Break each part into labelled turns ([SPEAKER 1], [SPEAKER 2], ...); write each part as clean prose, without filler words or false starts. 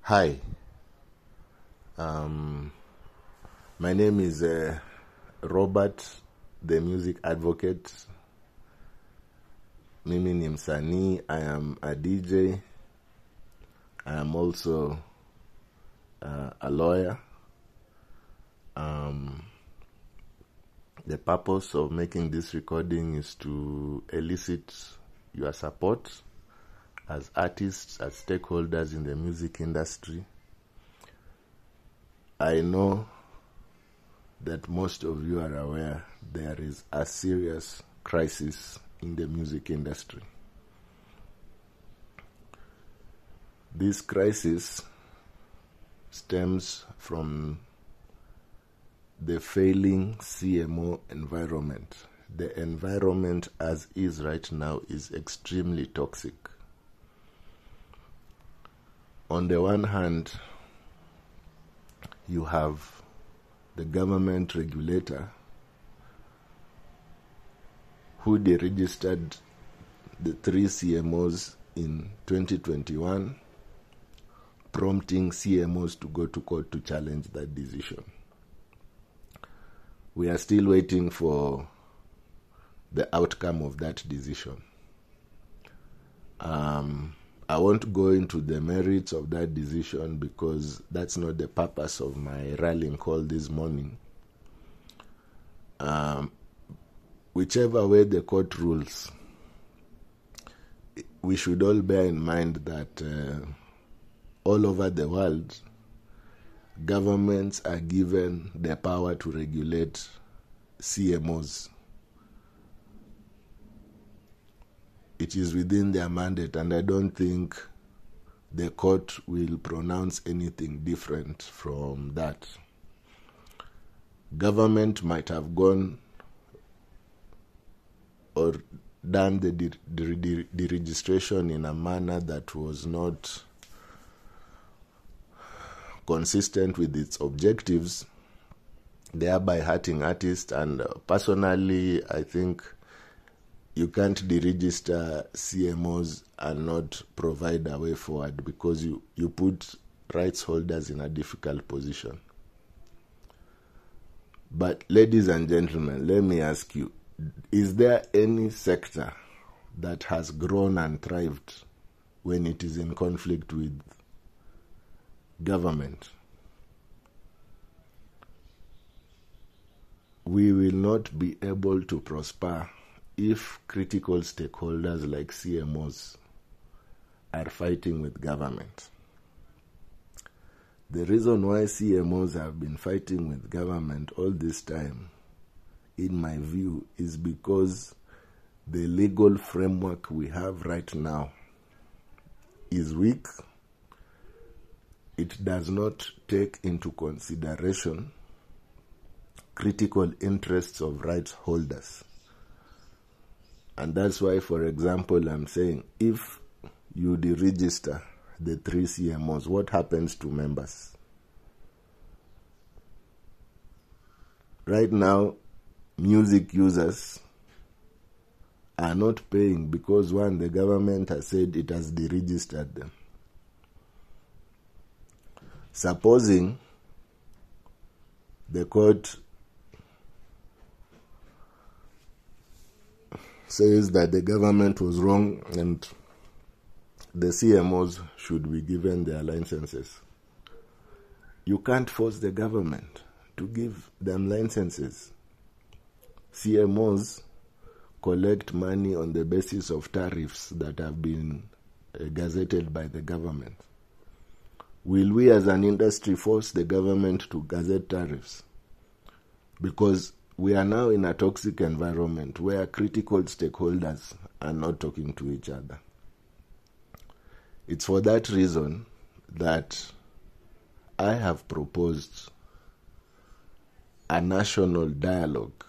[SPEAKER 1] Hi, my name is Robert, the music advocate. Mimi ni msanii. I am a DJ. I am also a lawyer. The purpose of making this recording is to elicit your support as artists, as stakeholders in the music industry. I know that most of you are aware there is a serious crisis in the music industry. This crisis stems from the failing CMO environment. The environment as is right now is extremely toxic. On the one hand, you have the government regulator who deregistered the 3 CMOs in 2021, prompting CMOs to go to court to challenge that decision. We are still waiting for the outcome of that decision. I won't go into the merits of that decision because that's not the purpose of my rallying call this morning. Whichever way the court rules, we should all bear in mind that all over the world, governments are given the power to regulate CMOs. It is within their mandate, and I don't think the court will pronounce anything different from that. Government might have gone or done the deregistration in a manner that was not consistent with its objectives, thereby hurting artists. And personally, I think you can't deregister CMOs and not provide a way forward because you put rights holders in a difficult position. But ladies and gentlemen, let me ask you, is there any sector that has grown and thrived when it is in conflict with government? We will not be able to prosper if critical stakeholders like CMOs are fighting with government. The reason why CMOs have been fighting with government all this time, in my view, is because the legal framework we have right now is weak. It does not take into consideration critical interests of rights holders. And that's why, for example, I'm saying if you deregister the 3 CMOs, what happens to members? Right now, music users are not paying because, one, the government has said it has deregistered them. Supposing the court says that the government was wrong and the CMOs should be given their licenses, you can't force the government to give them licenses. CMOs collect money on the basis of tariffs that have been gazetted by the government. Will we as an industry force the government to gazette tariffs? Because we are now in a toxic environment where critical stakeholders are not talking to each other. It's for that reason that I have proposed a national dialogue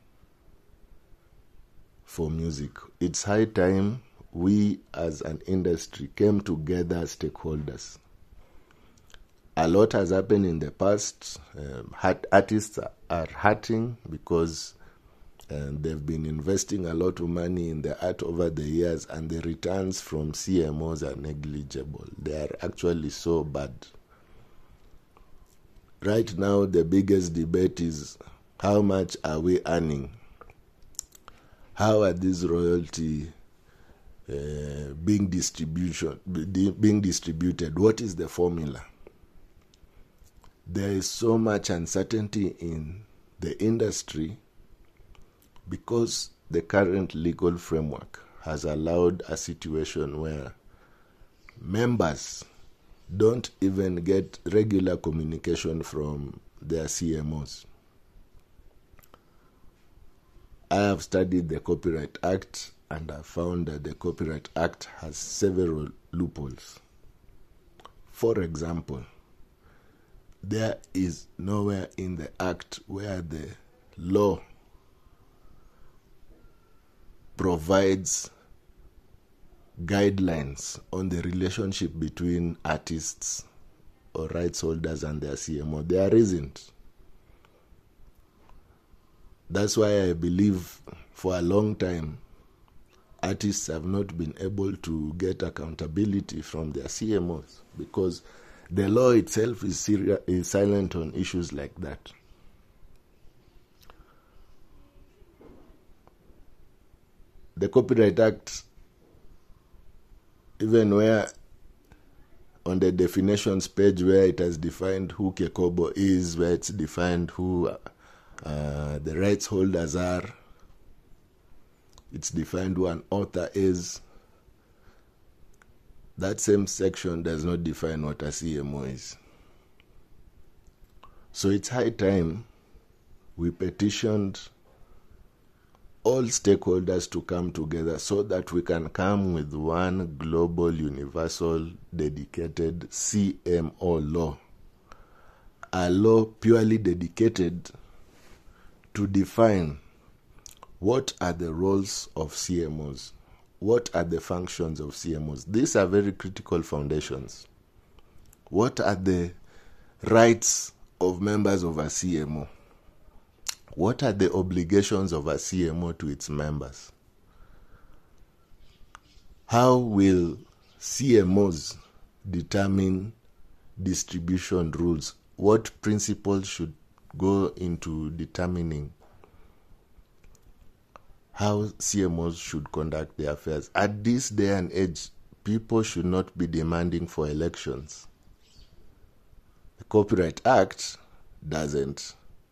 [SPEAKER 1] for music. It's high time we as an industry came together as stakeholders. A lot has happened in the past. Artists are hurting because they've been investing a lot of money in the art over the years, and the returns from CMOs are negligible. They are actually so bad. Right now, the biggest debate is how much are we earning? How are these royalty being distributed? What is the formula? There is so much uncertainty in the industry because the current legal framework has allowed a situation where members don't even get regular communication from their CMOs. I have studied the Copyright Act and I found that the Copyright Act has several loopholes. For example, there is nowhere in the Act where the law provides guidelines on the relationship between artists or rights holders and their CMO. There isn't. That's why I believe for a long time artists have not been able to get accountability from their CMOs because the law itself is silent on issues like that. The Copyright Act, even where on the definitions page where it has defined who Kekobo is, where it's defined who the rights holders are, it's defined who an author is. That same section does not define what a CMO is. So it's high time we petitioned all stakeholders to come together so that we can come with one global, universal, dedicated CMO law. A law purely dedicated to define what are the roles of CMOs, what are the functions of CMOs. These are very critical foundations. What are the rights of members of a CMO? What are the obligations of a CMO to its members? How will CMOs determine distribution rules? What principles should go into determining how CMOs should conduct their affairs? At this day and age, people should not be demanding for elections. The Copyright Act doesn't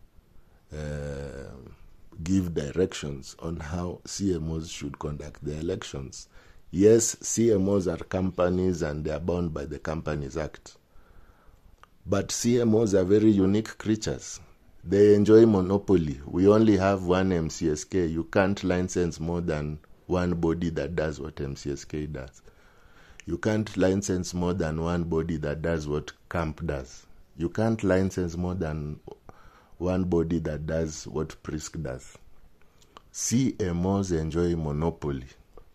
[SPEAKER 1] give directions on how CMOs should conduct their elections. Yes, CMOs are companies and they are bound by the Companies Act. But CMOs are very unique creatures. They enjoy monopoly. We only have one MCSK. You can't license more than one body that does what MCSK does. You can't license more than one body that does what CAMP does. You can't license more than one body that does what PRISC does. CMOs enjoy monopoly.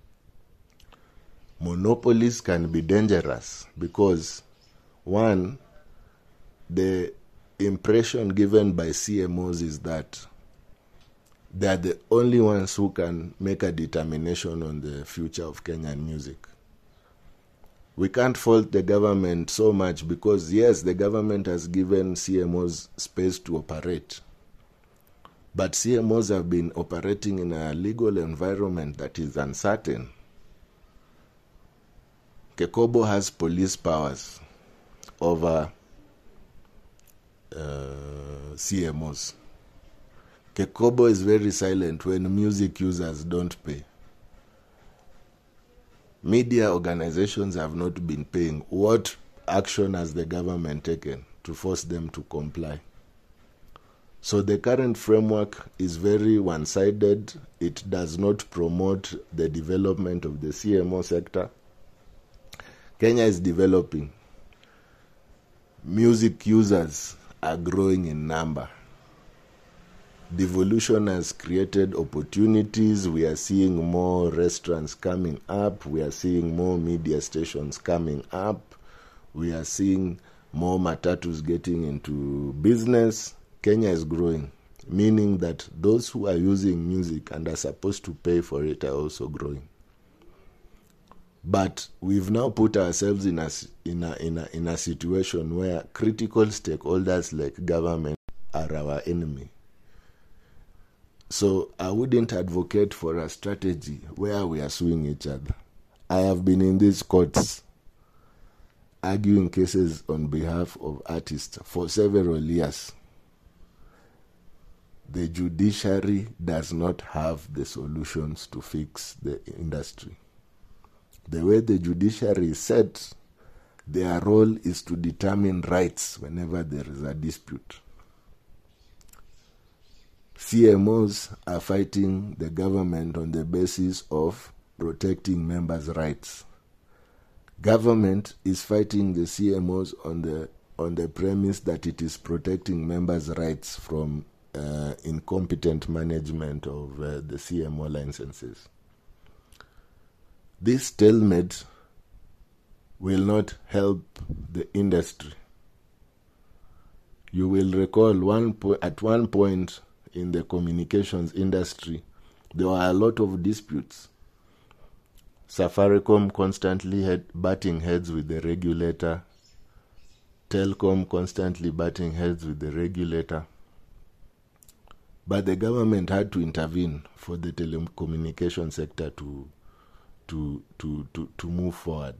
[SPEAKER 1] Monopolies can be dangerous because, one, the impression given by CMOs is that they are the only ones who can make a determination on the future of Kenyan music. We can't fault the government so much because, yes, the government has given CMOs space to operate. But CMOs have been operating in a legal environment that is uncertain. Kekobo has police powers over CMOs. Kekobo is very silent when music users don't pay. Media organizations have not been paying. What action has the government taken to force them to comply? So the current framework is very one-sided. It does not promote the development of the CMO sector. Kenya is developing. Music users are growing in number. Devolution has created opportunities. We are seeing more restaurants coming up. We are seeing more media stations coming up. We are seeing more matatus getting into business. Kenya is growing, meaning that those who are using music and are supposed to pay for it are also growing. But we've now put ourselves in a situation where critical stakeholders like government are our enemy. So I wouldn't advocate for a strategy where we are suing each other. I have been in these courts arguing cases on behalf of artists for several years. The judiciary does not have the solutions to fix the industry. The way the judiciary is set, their role is to determine rights whenever there is a dispute. CMOs are fighting the government on the basis of protecting members' rights. Government is fighting the CMOs on the premise that it is protecting members' rights from incompetent management of the CMO licenses. This stalemate will not help the industry. You will recall at one point in the communications industry, there were a lot of disputes. Safaricom constantly butting heads with the regulator, Telcom constantly butting heads with the regulator. But the government had to intervene for the telecommunication sector to move forward.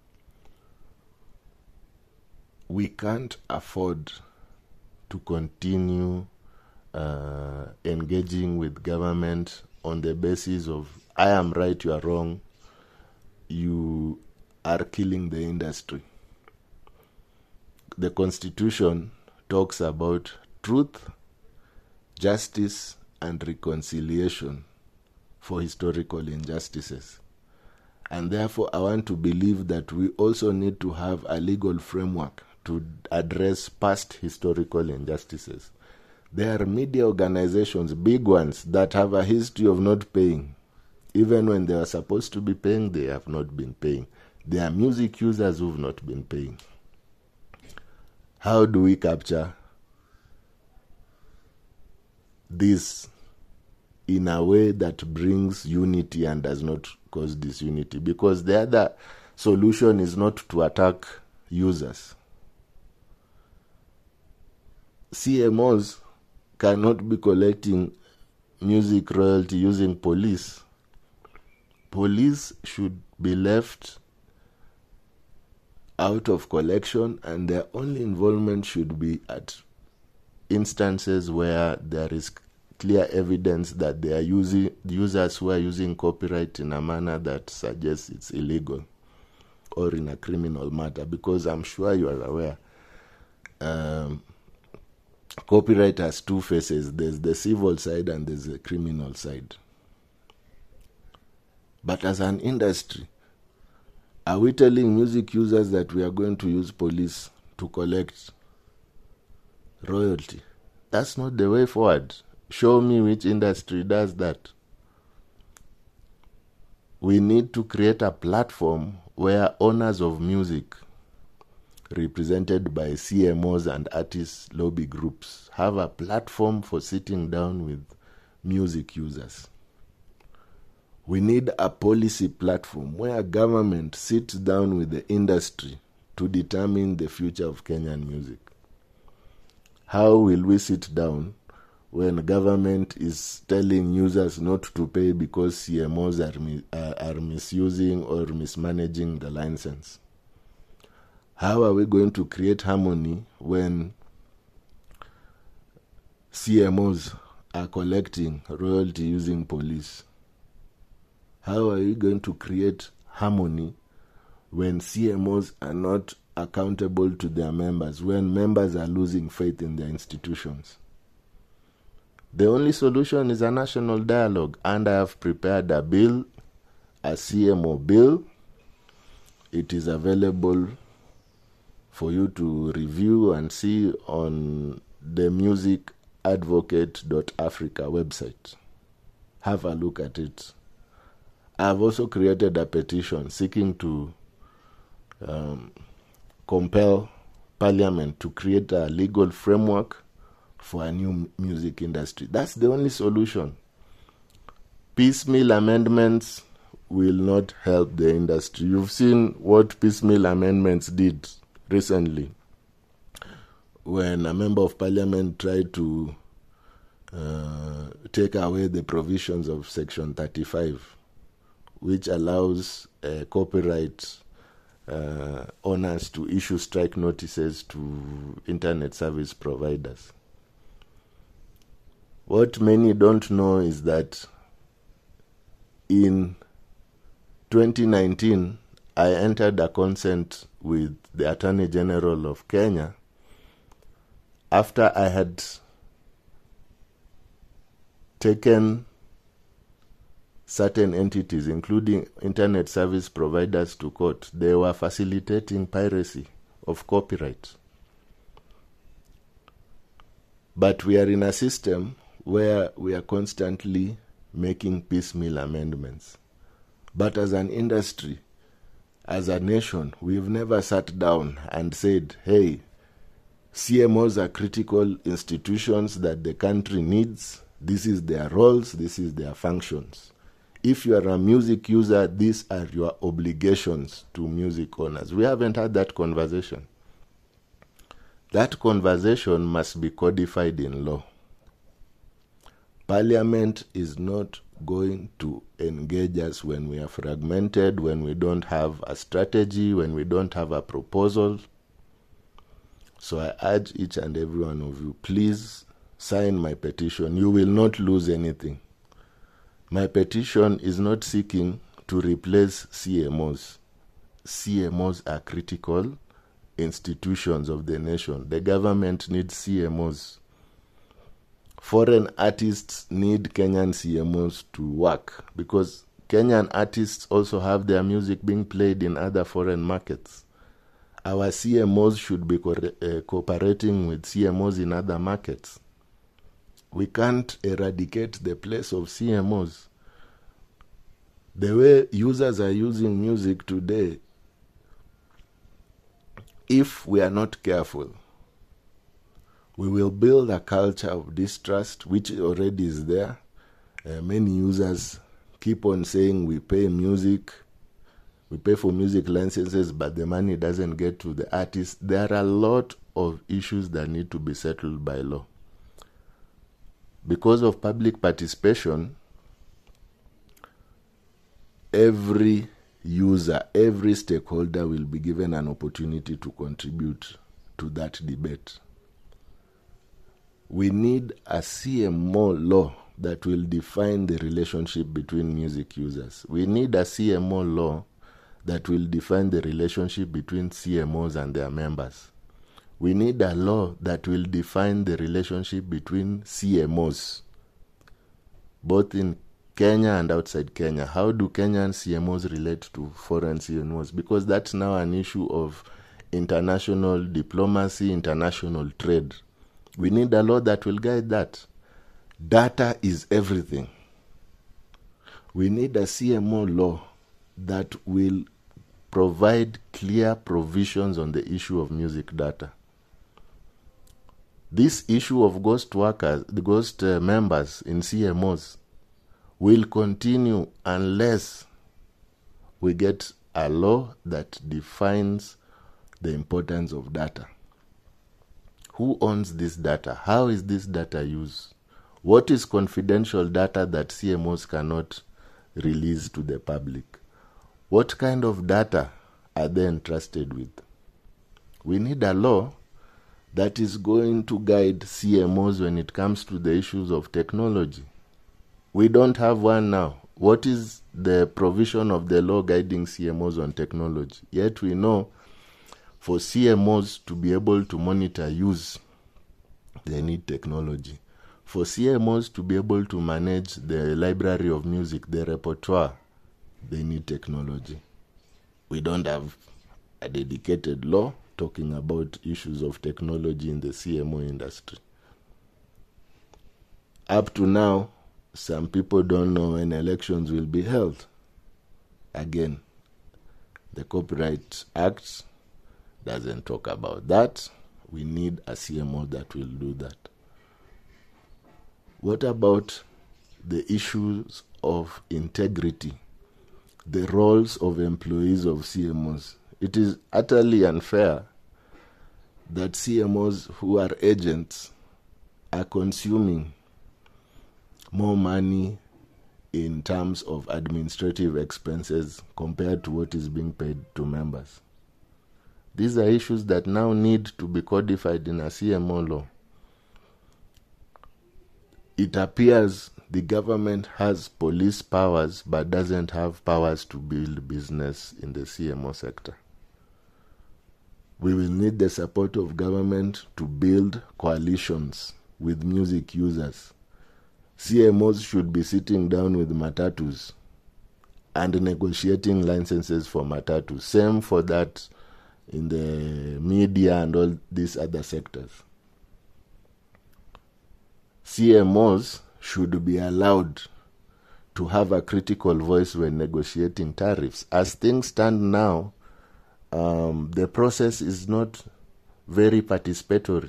[SPEAKER 1] We can't afford to continue engaging with government on the basis of I am right, you are wrong, you are killing the industry. The Constitution talks about truth, justice, and reconciliation for historical injustices. And therefore, I want to believe that we also need to have a legal framework to address past historical injustices. There are media organizations, big ones, that have a history of not paying. Even when they are supposed to be paying, they have not been paying. There are music users who have not been paying. How do we capture this in a way that brings unity and does not cause disunity? Because the other solution is not to attack users. CMOs cannot be collecting music royalty using police. Police should be left out of collection, and their only involvement should be at instances where there is clear evidence that they are users who are using copyright in a manner that suggests it's illegal or in a criminal matter. Because I'm sure you are aware, copyright has two faces. There's the civil side and there's the criminal side. But as an industry, are we telling music users that we are going to use police to collect royalty? That's not the way forward. Show me which industry does that. We need to create a platform where owners of music, represented by CMOs and artist lobby groups, have a platform for sitting down with music users. We need a policy platform where government sits down with the industry to determine the future of Kenyan music. How will we sit down when government is telling users not to pay because CMOs are misusing or mismanaging the license? How are we going to create harmony when CMOs are collecting royalty using police? How are we going to create harmony when CMOs are not accountable to their members, when members are losing faith in their institutions? The only solution is a national dialogue, and I have prepared a bill, a CMO bill. It is available for you to review and see on the musicadvocate.africa website. Have a look at it. I've also created a petition seeking to compel Parliament to create a legal framework for a new music industry. That's the only solution. Piecemeal amendments will not help the industry. You've seen what piecemeal amendments did recently when a member of parliament tried to take away the provisions of Section 35, which allows copyright owners to issue strike notices to internet service providers. What many don't know is that in 2019, I entered a consent with the Attorney General of Kenya after I had taken certain entities, including internet service providers, to court. They were facilitating piracy of copyright. But we are in a system where we are constantly making piecemeal amendments. But as an industry, as a nation, we've never sat down and said, hey, CMOs are critical institutions that the country needs. This is their roles, this is their functions. If you are a music user, these are your obligations to music owners. We haven't had that conversation. That conversation must be codified in law. Parliament is not going to engage us when we are fragmented, when we don't have a strategy, when we don't have a proposal. So I urge each and every one of you, please sign my petition. You will not lose anything. My petition is not seeking to replace CMOs. CMOs are critical institutions of the nation. The government needs CMOs. Foreign artists need Kenyan CMOs to work because Kenyan artists also have their music being played in other foreign markets. Our CMOs should be cooperating with CMOs in other markets. We can't eradicate the place of CMOs. The way users are using music today, if we are not careful, we will build a culture of distrust, which already is there. Many users keep on saying we pay for music licenses, but the money doesn't get to the artist. There are a lot of issues that need to be settled by law. Because of public participation, every user, every stakeholder will be given an opportunity to contribute to that debate. We need a CMO law that will define the relationship between music users. We need a CMO law that will define the relationship between CMOs and their members. We need a law that will define the relationship between CMOs, both in Kenya and outside Kenya. How do Kenyan CMOs relate to foreign CMOs? Because that's now an issue of international diplomacy, international trade. We need a law that will guide that. Data is everything. We need a CMO law that will provide clear provisions on the issue of music data. This issue of ghost workers, the ghost members in CMOs will continue unless we get a law that defines the importance of data. Who owns this data? How is this data used? What is confidential data that CMOs cannot release to the public? What kind of data are they entrusted with? We need a law that is going to guide CMOs when it comes to the issues of technology. We don't have one now. What is the provision of the law guiding CMOs on technology? Yet we know for CMOs to be able to monitor use, they need technology. For CMOs to be able to manage the library of music, the repertoire, they need technology. We don't have a dedicated law talking about issues of technology in the CMO industry. Up to now, some people don't know when elections will be held. Again, the Copyright Act doesn't talk about that. We need a CMO that will do that. What about the issues of integrity the roles of employees of CMOs. It is utterly unfair that CMOs who are agents are consuming more money in terms of administrative expenses compared to what is being paid to members. These are issues that now need to be codified in a CMO law. It appears the government has police powers but doesn't have powers to build business in the CMO sector. We will need the support of government to build coalitions with music users. CMOs should be sitting down with matatus and negotiating licenses for matatus. Same for that in the media and all these other sectors. CMOs should be allowed to have a critical voice when negotiating tariffs. As things stand now, the process is not very participatory.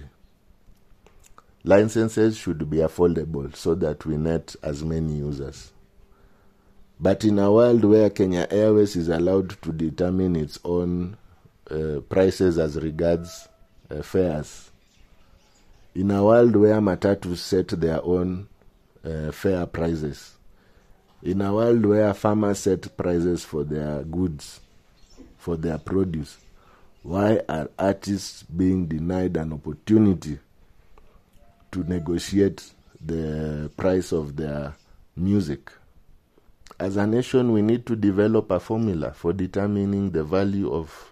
[SPEAKER 1] Licenses should be affordable so that we net as many users. But in a world where Kenya Airways is allowed to determine its own prices as regards fares, in a world where matatus set their own fare prices, in a world where farmers set prices for their goods, for their produce, why are artists being denied an opportunity to negotiate the price of their music? As a nation, we need to develop a formula for determining the value of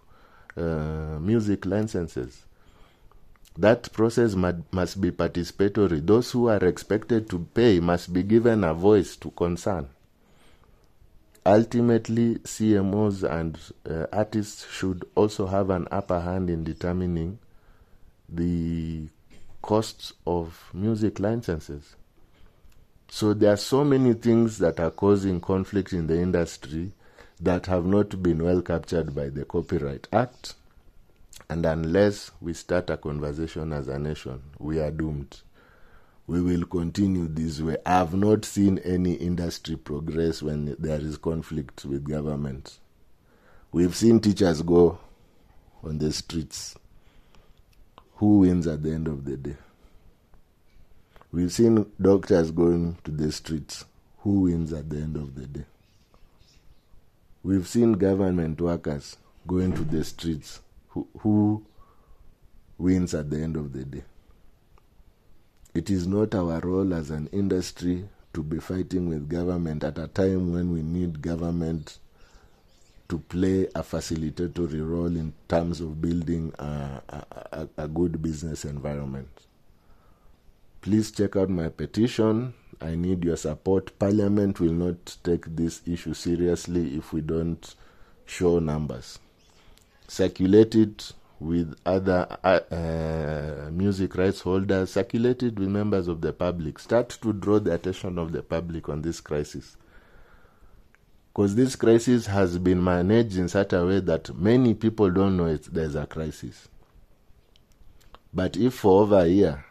[SPEAKER 1] music licenses. That process must be participatory. Those who are expected to pay must be given a voice to concern. Ultimately, CMOs and artists should also have an upper hand in determining the costs of music licenses. So there are so many things that are causing conflict in the industry that have not been well captured by the Copyright Act. And unless we start a conversation as a nation, we are doomed. We will continue this way. I have not seen any industry progress when there is conflict with government. We've seen teachers go on the streets. Who wins at the end of the day? We've seen doctors going to the streets. Who wins at the end of the day? We've seen government workers going to the streets. Who wins at the end of the day? It is not our role as an industry to be fighting with government at a time when we need government to play a facilitatory role in terms of building a good business environment. Please check out my petition. I need your support. Parliament will not take this issue seriously if we don't show numbers. Circulate it with other music rights holders, circulate it with members of the public. Start to draw the attention of the public on this crisis. Because this crisis has been managed in such a way that many people don't know there's a crisis. But if for over a year,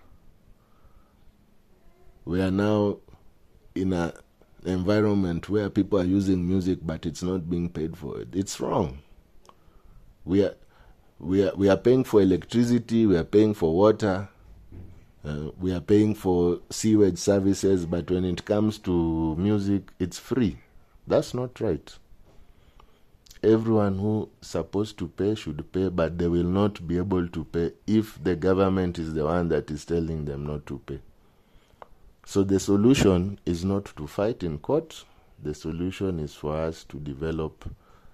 [SPEAKER 1] we are now in an environment where people are using music but it's not being paid for it, it's wrong. We are paying for electricity, we are paying for water, we are paying for sewage services, but when it comes to music, it's free. That's not right. Everyone who's supposed to pay should pay, but they will not be able to pay if the government is the one that is telling them not to pay. So the solution is not to fight in court. The solution is for us to develop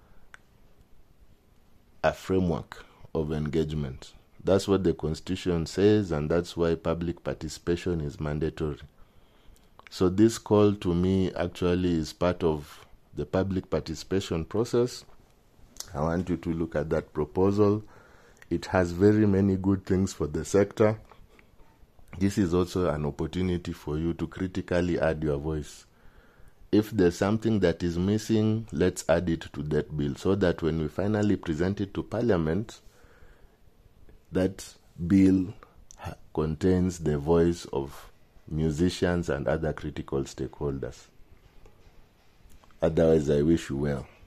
[SPEAKER 1] a framework of engagement. That's what the Constitution says, and that's why public participation is mandatory. So this call to me actually is part of the public participation process. I want you to look at that proposal. It has very many good things for the sector. This is also an opportunity for you to critically add your voice. If there's something that is missing, let's add it to that bill so that when we finally present it to Parliament, that bill contains the voice of musicians and other critical stakeholders. Otherwise, I wish you well.